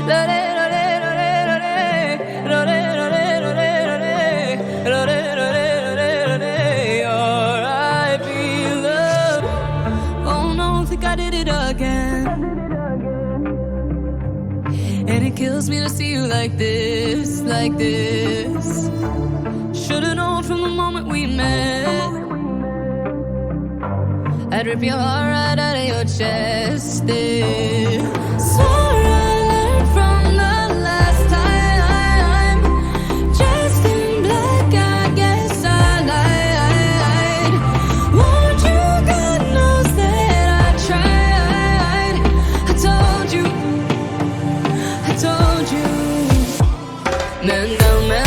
R.I.P. love. Oh no, think I did it again. And it kills me to see you like this, like this. Should've known from the moment we met, I'd rip your heart right out of your chest. Swore I learned from the last time. Dressed in black, I guess I lied. Won't you, God knows that I tried. I told you, man down, man